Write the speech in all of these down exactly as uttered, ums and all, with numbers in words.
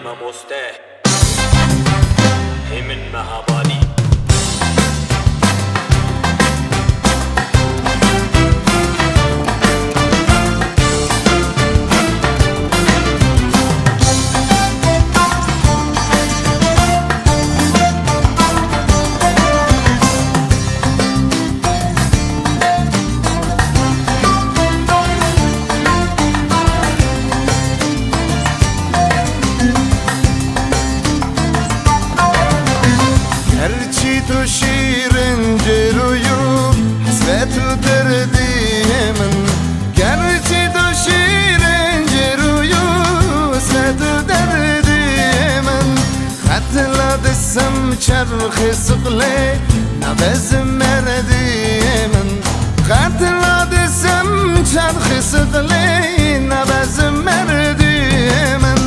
مستح هي من مهابالي تو شیرین جلویو حسرت و دردی من گرچه تو شیرین جلویو حسرت و دردی من خط لادسم چرخ سقله نبز مردی من خط لادسم چرخ سقله نبز مردی من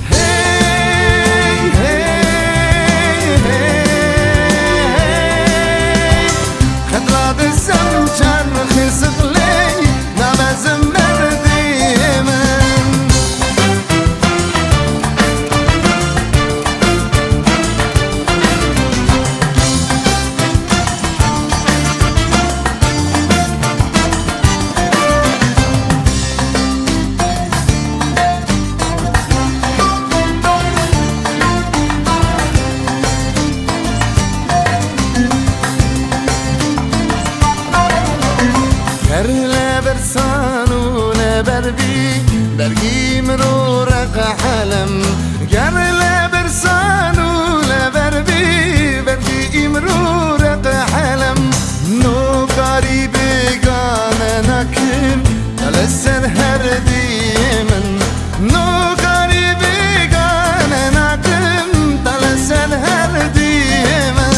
برسانو لبربي برقي مرورق حلم قر لبرسانو لبربي برقي مرورق حلم نو قريب قانا نكم تلسر هردي من نو قريب قانا نكم تلسر هردي من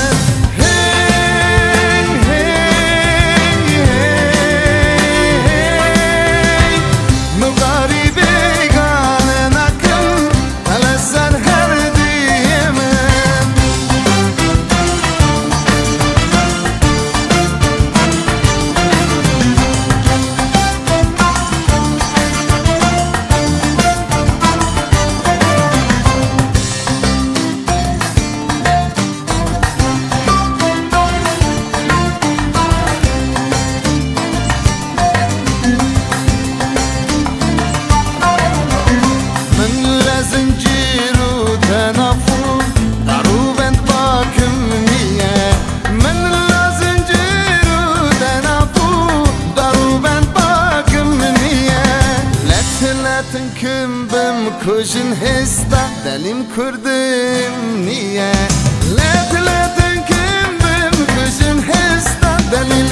تنكم بمكوشن هستا دليم كردم نية لا تلا تنكم بمكوشن هستا دليم